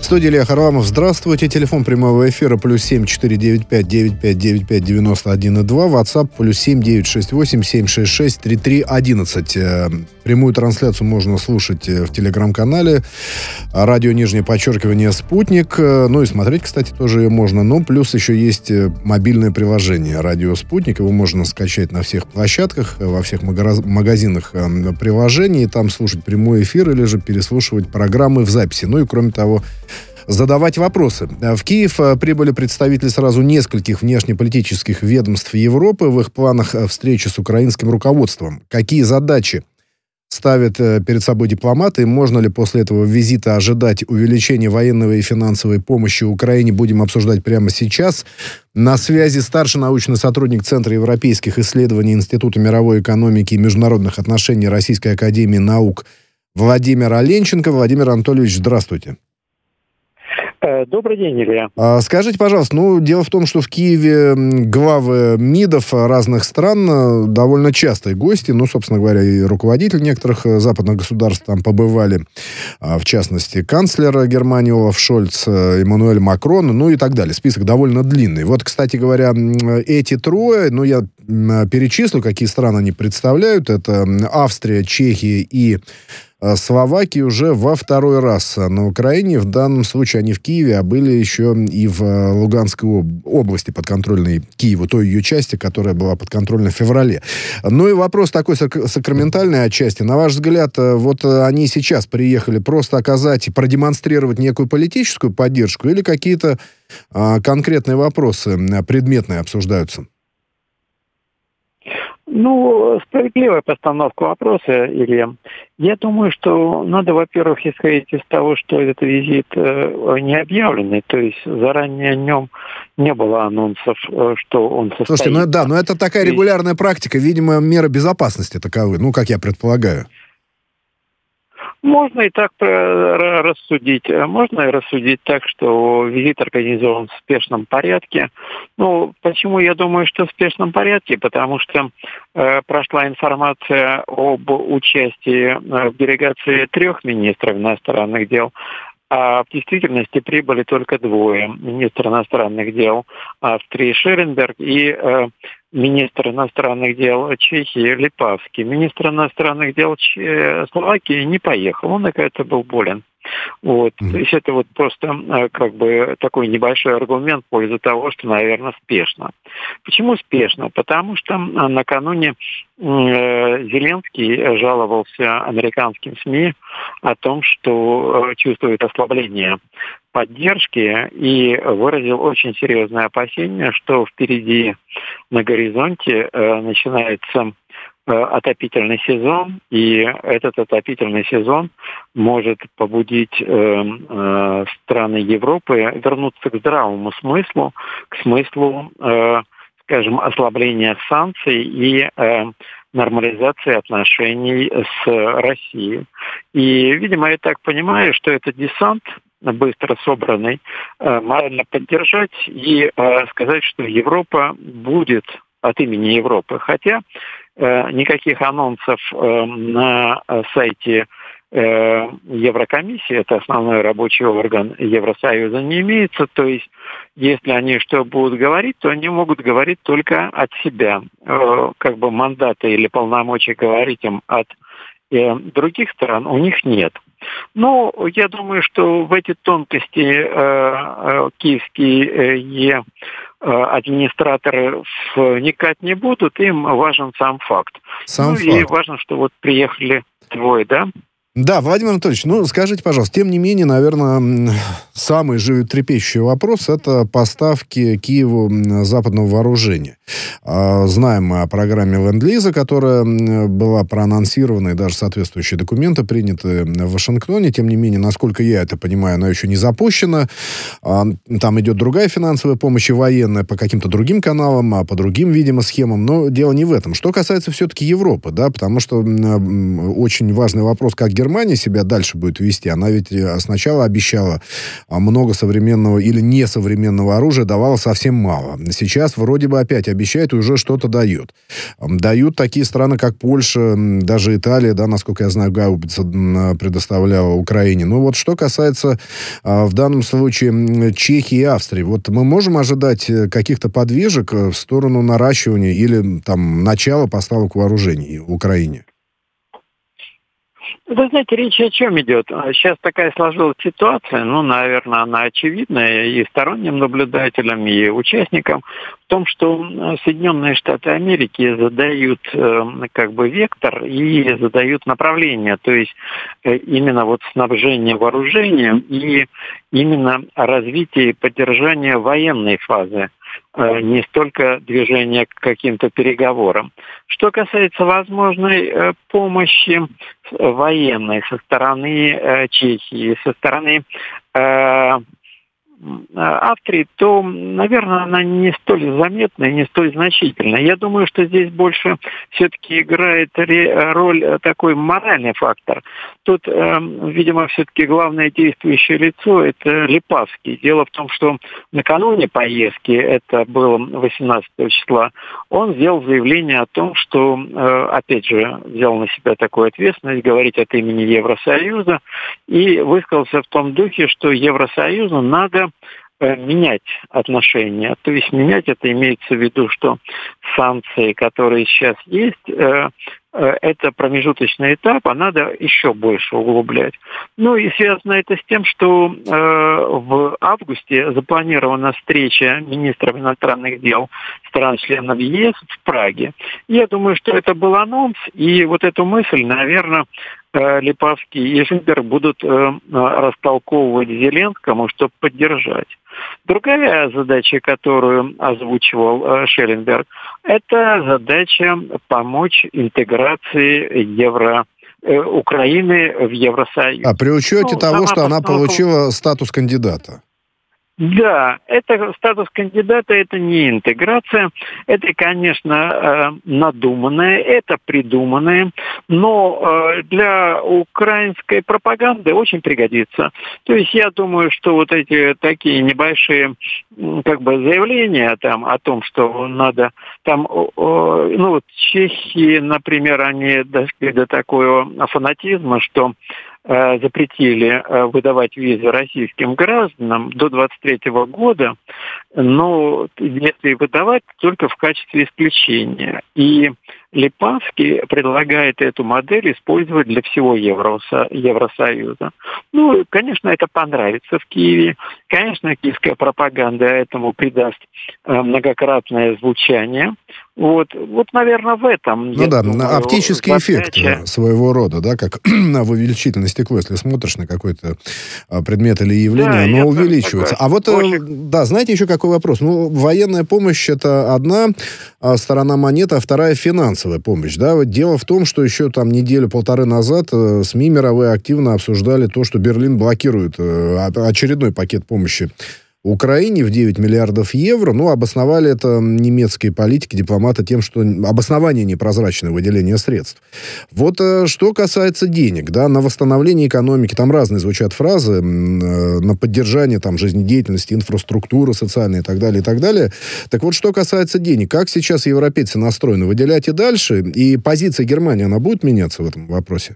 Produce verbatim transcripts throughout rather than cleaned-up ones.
студии Илья Харламов. Здравствуйте. Телефон прямого эфира плюс семь четыре девять пять девять пять девять пять девяносто один и два. WhatsApp плюс семь девять шесть восемь семь шесть шесть три три одиннадцать. Прямую трансляцию можно слушать в телеграм-канале радио нижнее подчеркивание «Спутник». Ну и смотреть, кстати, тоже ее можно. Ну, плюс еще есть мобильное приложение «Радио Спутник». Его можно скачать на всех площадках, во всех магазинах приложений. Там слушать прямой эфир или же переслушивать программы в записи. Ну и, кроме того, задавать вопросы. В Киев прибыли представители сразу нескольких внешнеполитических ведомств Европы. В их планах встречи с украинским руководством. Какие задачи ставят перед собой дипломаты? И можно ли после этого визита ожидать увеличения военной и финансовой помощи Украине? Будем обсуждать прямо сейчас. На связи старший научный сотрудник Центра европейских исследований Института мировой экономики и международных отношений Российской академии наук Владимир Оленченко. Владимир Анатольевич, здравствуйте. Добрый день, Илья. Скажите, пожалуйста, ну, дело в том, что в Киеве главы МИДов разных стран довольно частые гости, ну, собственно говоря, и руководители некоторых западных государств там побывали, в частности, канцлер Германии Олаф Шольц, Эммануэль Макрон, ну и так далее. Список довольно длинный. Вот, кстати говоря, эти трое, ну, я перечислю, какие страны они представляют. Это Австрия, Чехия и Словакия уже во второй раз на Украине. В данном случае они в Киеве, а были еще и в Луганской области, подконтрольной Киеву, той ее части, которая была подконтрольна в феврале. Ну и вопрос такой сакраментальный отчасти. На ваш взгляд, вот они сейчас приехали просто оказать, продемонстрировать некую политическую поддержку или какие-то а, конкретные вопросы предметные обсуждаются? Ну, справедливая постановка вопроса, Илья. Я думаю, что надо, во-первых, исходить из того, что этот визит э, не объявленный, то есть заранее о нем не было анонсов, э, что он состоится. Слушайте, ну да, но это такая регулярная практика, видимо, меры безопасности таковы, ну, как я предполагаю. Можно и так рассудить. Можно и рассудить так, что визит организован в спешном порядке. Ну, почему я думаю, что в спешном порядке? Потому что э, прошла информация об участии в делегации трех министров иностранных дел, а в действительности прибыли только двое. Министр иностранных дел Австрии Шеренберг и э, министр иностранных дел Чехии Липавский. Министр иностранных дел Ч... Словакии не поехал, он, оказывается, был болен. Вот. Mm-hmm. То есть это вот просто как бы такой небольшой аргумент в пользу того, что, наверное, спешно. Почему спешно? Потому что накануне Зеленский жаловался американским СМИ о том, что чувствует ослабление поддержки и выразил очень серьезное опасение, что впереди на горизонте начинается отопительный сезон, и этот отопительный сезон может побудить э, э, страны Европы вернуться к здравому смыслу, к смыслу, э, скажем, ослабления санкций и э, нормализации отношений с Россией. И, видимо, я так понимаю, что этот десант, быстро собранный, э, морально поддержать и э, сказать, что Европа будет от имени Европы. Хотя э, никаких анонсов э, на сайте э, Еврокомиссии, это основной рабочий орган Евросоюза, не имеется. То есть, если они что будут говорить, то они могут говорить только от себя. Э, как бы мандата или полномочий говорить им от э, других стран у них нет. Но я думаю, что в эти тонкости э, э, киевские э, администраторы вникать не будут, им важен сам факт. Сам ну факт. И важно, что вот приехали двое, да? Да, Владимир Анатольевич, ну скажите, пожалуйста, тем не менее, наверное, самый животрепещущий вопрос – это поставки Киеву западного вооружения. Знаем мы о программе Ленд-Лиза, которая была проанонсирована, и даже соответствующие документы приняты в Вашингтоне. Тем не менее, насколько я это понимаю, она еще не запущена. Там идет другая финансовая помощь и военная по каким-то другим каналам, а по другим, видимо, схемам. Но дело не в этом. Что касается все-таки Европы, да, потому что очень важный вопрос, как Германия Германия себя дальше будет вести? Она ведь сначала обещала много современного или несовременного оружия, давала совсем мало. Сейчас вроде бы опять обещает и уже что-то дает. Дают такие страны, как Польша, даже Италия, да, насколько я знаю, гаубица предоставляла Украине. Ну вот что касается в данном случае Чехии и Австрии, вот мы можем ожидать каких-то подвижек в сторону наращивания или там начала поставок вооружений в Украине? Вы знаете, речь о чем идет? Сейчас такая сложилась ситуация, ну, наверное, она очевидная и сторонним наблюдателям, и участникам, в том, что Соединенные Штаты Америки задают э, как бы вектор и задают направление, то есть э, именно вот снабжение вооружением и именно развитие и поддержание военной фазы, не столько движение к каким-то переговорам. Что касается возможной э, помощи военной со стороны э, Чехии, со стороны э, Австрии, то, наверное, она не столь заметная, не столь значительная. Я думаю, что здесь больше все-таки играет роль такой моральный фактор. Тут, э, видимо, все-таки главное действующее лицо – это Липавский. Дело в том, что накануне поездки, это было восемнадцатого числа, он сделал заявление о том, что, э, опять же, взял на себя такую ответственность говорить от имени Евросоюза и высказался в том духе, что Евросоюзу надо менять отношения. То есть менять это имеется в виду, что санкции, которые сейчас есть, это промежуточный этап, а надо еще больше углублять. Ну и связано это с тем, что в августе запланирована встреча министров иностранных дел стран-членов ЕС в Праге. Я думаю, что это был анонс, и вот эту мысль, наверное, Липавский и Шимберг будут растолковывать Зеленскому, чтобы поддержать. Другая задача, которую озвучивал Шелленберг, это задача помочь интеграции евро Украины в Евросоюз. А при учете ну, того, что она получила статус кандидата? Да, это статус кандидата, это не интеграция, это, конечно, надуманное, это придуманное, но для украинской пропаганды очень пригодится. То есть я думаю, что вот эти такие небольшие как бы заявления там о том, что надо там, ну вот чехи, например, они дошли до такого фанатизма, что запретили выдавать визы российским гражданам до двадцать третьего года, но если выдавать, только в качестве исключения. И Липавский предлагает эту модель использовать для всего Евросоюза. Ну, конечно, это понравится в Киеве. Конечно, киевская пропаганда этому придаст многократное звучание. Вот, вот, наверное, в этом. Ну да, думаю, оптический задача... эффект своего рода, да, как в увеличительное стекло, если смотришь на какой-то предмет или явление, да, оно увеличивается. А вот, Очень... да, знаете, еще какой вопрос? Ну, военная помощь — это одна сторона монеты, а вторая — финансовая помощь, да. Вот дело в том, что еще там неделю-полторы назад СМИ мировые активно обсуждали то, что Берлин блокирует очередной пакет помощи Украине в девять миллиардов евро. Ну, обосновали это немецкие политики, дипломаты тем, что обоснование непрозрачное выделение средств. Вот что касается денег, да, на восстановление экономики, там разные звучат фразы, на поддержание там жизнедеятельности, инфраструктуры социальной и так далее, и так далее. Так вот, что касается денег, как сейчас европейцы настроены? Выделять и дальше? И позиция Германии, она будет меняться в этом вопросе?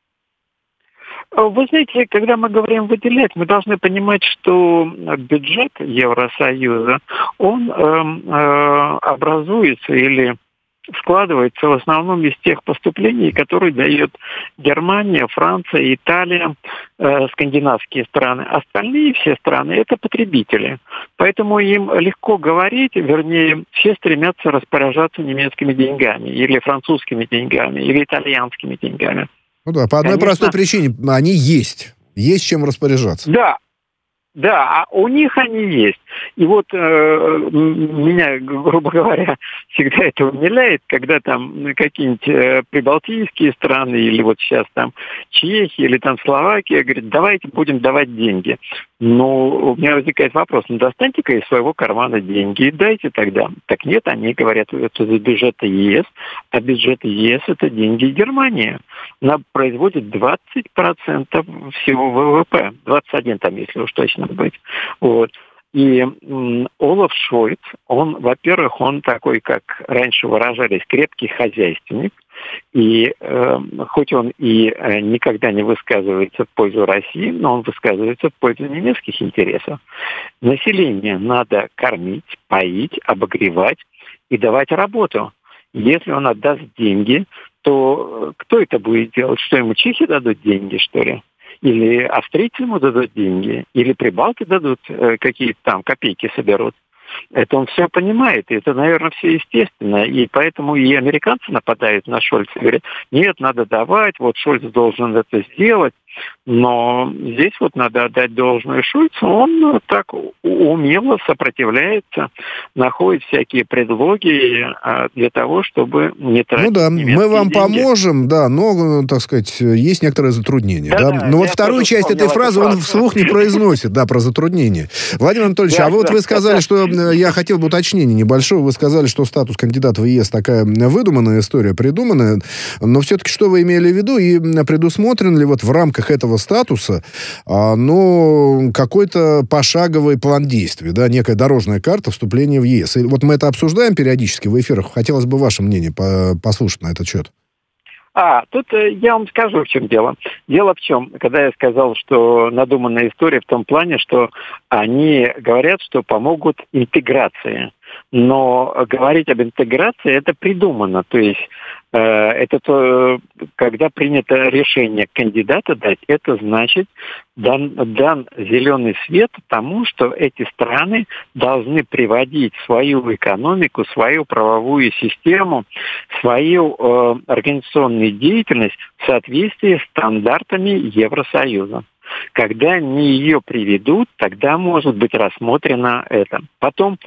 Вы знаете, когда мы говорим выделять, мы должны понимать, что бюджет Евросоюза, он э, э, образуется или складывается в основном из тех поступлений, которые дает Германия, Франция, Италия, э, скандинавские страны. Остальные все страны – это потребители. Поэтому им легко говорить, вернее, все стремятся распоряжаться немецкими деньгами, или французскими деньгами, или итальянскими деньгами. Ну да, по одной Конечно. простой причине. Они есть. Есть чем распоряжаться. Да. Да, а у них они есть. И вот э, меня, грубо говоря, всегда это умиляет, когда там какие-нибудь э, прибалтийские страны, или вот сейчас там Чехия, или там Словакия, говорят, давайте будем давать деньги. Но у меня возникает вопрос, ну достаньте-ка из своего кармана деньги и дайте тогда. Так нет, они говорят, это из бюджета ЕС, а бюджет ЕС это деньги Германии. Она производит двадцать процентов всего ВВП, двадцать один там, если уж точно быть. Вот. И м, Олаф Шольц, он, во-первых, он такой, как раньше выражались, крепкий хозяйственник. И э, хоть он и э, никогда не высказывается в пользу России, но он высказывается в пользу немецких интересов. Население надо кормить, поить, обогревать и давать работу. Если он отдаст деньги, то кто это будет делать? Что, ему чехи дадут деньги, что ли? Или австрийцы ему дадут деньги? Или прибалты дадут э, какие-то там копейки соберут? Это он все понимает, и это, наверное, все естественно. И поэтому и американцы нападают на Шольца и говорят, нет, надо давать, вот Шольц должен это сделать. Но здесь вот надо отдать должное Шольцу, он так умело сопротивляется, находит всякие предлоги для того, чтобы не тратить. Ну да, мы вам деньги. поможем, да, но, так сказать, есть некоторые затруднения. Да, да? Да, но вот вторую часть этой фразы он вслух не произносит, да, про затруднения. Владимир Анатольевич, да, а вот да, вы сказали, да, что, я хотел бы уточнения небольшого, вы сказали, что статус кандидата в ЕС такая выдуманная история, придуманная, но все-таки что вы имели в виду и предусмотрен ли вот в рамках этого статуса, а, ну, какой-то пошаговый план действий, да, некая дорожная карта вступления в ЕС. И вот мы это обсуждаем периодически в эфирах. Хотелось бы ваше мнение по- послушать на этот счет. А, тут э, я вам скажу, в чем дело. Дело в чем, когда я сказал, что надуманная история в том плане, что они говорят, что помогут интеграции. Но говорить об интеграции это придумано. То есть э, это то, когда принято решение кандидата дать, это значит дан, дан зеленый свет тому, что эти страны должны приводить свою экономику, свою правовую систему, свою э, организационную деятельность в соответствии с стандартами Евросоюза. Когда они ее приведут, тогда может быть рассмотрено это. Потом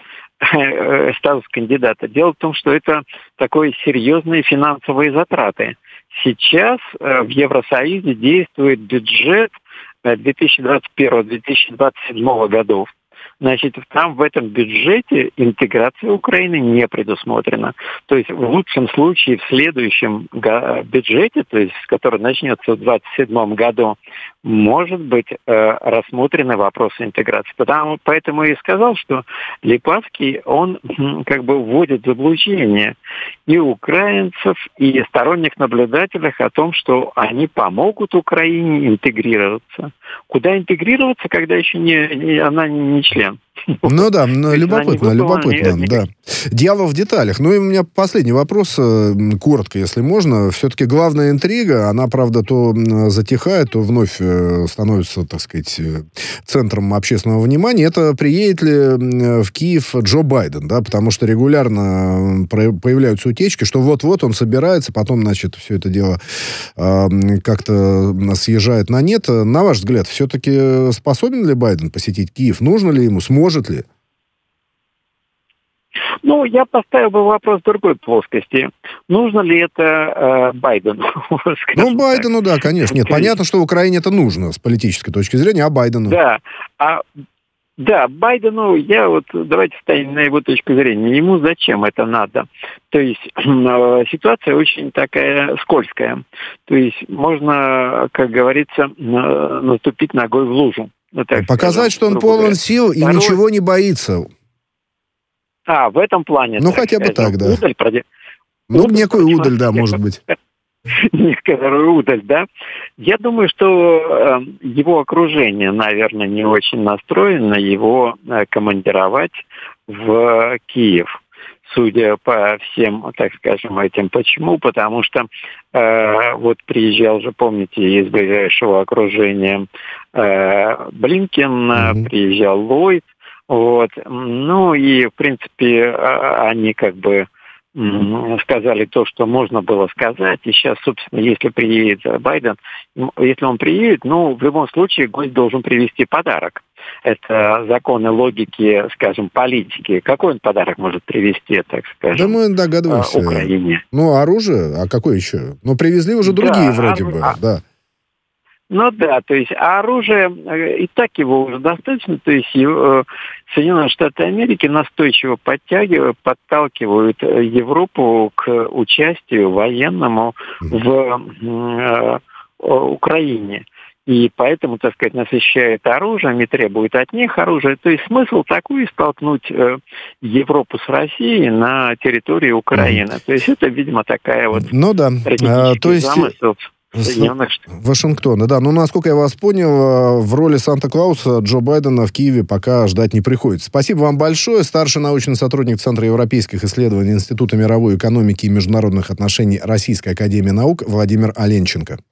статус кандидата. Дело в том, что это такие серьезные финансовые затраты. Сейчас в Евросоюзе действует бюджет две тысячи двадцать первого - две тысячи двадцать седьмого годов. Значит, там в этом бюджете интеграция Украины не предусмотрена. То есть в лучшем случае в следующем бюджете, то есть который начнется в двадцать седьмом году, может быть э, рассмотрены вопросы интеграции. Потому, поэтому я и сказал, что Липавский, он как бы вводит в заблуждение и украинцев, и сторонних наблюдателей о том, что они помогут Украине интегрироваться. Куда интегрироваться, когда еще не, не, она не член? Ну да, любопытно, любопытно, да. Дьявол в деталях. Ну и у меня последний вопрос, коротко, если можно. Все-таки главная интрига, она, правда, то затихает, то вновь становится, так сказать, центром общественного внимания. Это приедет ли в Киев Джо Байден, да, потому что регулярно появляются утечки, что вот-вот он собирается, потом, значит, все это дело как-то съезжает на нет. На ваш взгляд, все-таки способен ли Байден посетить Киев? Нужно ли ему, сможет ли? Ну, я поставил бы вопрос в другой плоскости. Нужно ли это э, Байдену? Ну, Байдену, так. Да, конечно. Нет, понятно, что Украине это нужно с политической точки зрения, а Байдену? Да, а, да, Байдену, я вот, давайте ставим на его точку зрения, ему зачем это надо? То есть э, ситуация очень такая скользкая. То есть можно, как говорится, э, наступить ногой в лужу. Ну, показать, скажем, что он полон говоря. сил и Второй... ничего не боится. А, в этом плане. Ну, хотя бы так, да. Удаль, проди... Ну, удаль, некую удаль, да, может быть. Некоторую удаль, да. Я думаю, что э, его окружение, наверное, не очень настроено его э, командировать в Киев. Судя по всем, так скажем, этим. Почему? Потому что э, вот приезжал же, помните, из ближайшего окружения э, Блинкен, mm-hmm. приезжал Ллойд, вот. Ну и, в принципе, они как бы сказали то, что можно было сказать. И сейчас, собственно, если приедет Байден, если он приедет, ну, в любом случае, гость должен привезти подарок. это законы логики, скажем, политики, какой он подарок может привезти, так скажем, да мы догадываемся. Украине? Ну, оружие? А какое еще? Ну, привезли уже другие да, вроде ор... бы, да. Ну да, то есть а оружие, и так его уже достаточно, то есть э, Соединенные Штаты Америки настойчиво подтягивают, подталкивают Европу к участию военному в э, Украине. И поэтому, так сказать, насыщает оружием и требует от них оружия. То есть смысл такой столкнуть э, Европу с Россией на территории Украины. Mm. То есть это, видимо, такая вот ну, да. стратегический а, то есть... замысел Соединенных Штатов. Вашингтона, да. Ну, насколько я вас понял, в роли Санта-Клауса Джо Байдена в Киеве пока ждать не приходится. Спасибо вам большое. Старший научный сотрудник Центра европейских исследований Института мировой экономики и международных отношений Российской академии наук Владимир Аленченко.